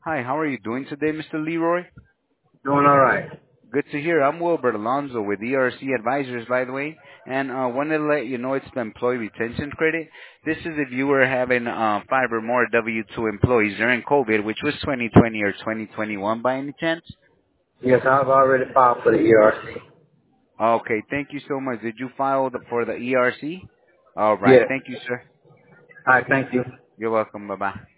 Hi, how are you doing today, Mr. Leroy? Doing all right. Good to hear. I'm Wilbert Alonzo with ERC Advisors, by the way, and wanted to let you know it's the employee retention credit. This is if you were having 5 or more W-2 employees during COVID, which was 2020 or 2021 by any chance? Yes, I've already filed for the ERC. Okay, thank you so much. Did you file for the ERC? All right, Yes. thank you, sir. All right, thank you. You're welcome. Bye-bye.